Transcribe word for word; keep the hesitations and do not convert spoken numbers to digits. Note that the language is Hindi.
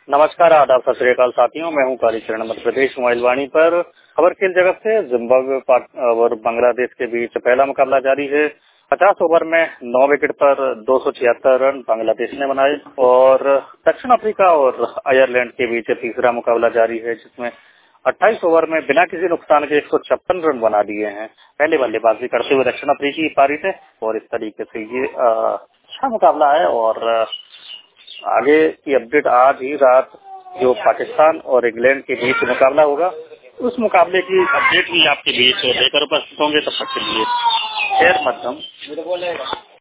नमस्कार, आदाब, सत श्री अकाल साथियों। मैं हूं कालीचरण मध्य प्रदेश मोबाइल वाणी पर खबर खेल जगत से। जिम्बाब्वे और बांग्लादेश के बीच पहला मुकाबला जारी है। पचास ओवर में नौ विकेट पर दो सौ छिहत्तर रन बांग्लादेश ने बनाए और दक्षिण अफ्रीका और आयरलैंड के बीच तीसरा मुकाबला जारी है, जिसमें अट्ठाईस ओवर में बिना किसी नुकसान के एक सौ छप्पन रन बना दिए हैं। पहले बल्लेबाजी करते हुए दक्षिण अफ्रीकी पारी थे और इस तरीके से ये अच्छा मुकाबला है। और आगे की अपडेट आज ही रात जो पाकिस्तान और इंग्लैंड के बीच मुकाबला होगा, उस मुकाबले की अपडेट भी आपके बीच लेकर उपस्थित होंगे। तब तक के लिए खैर मध्यम।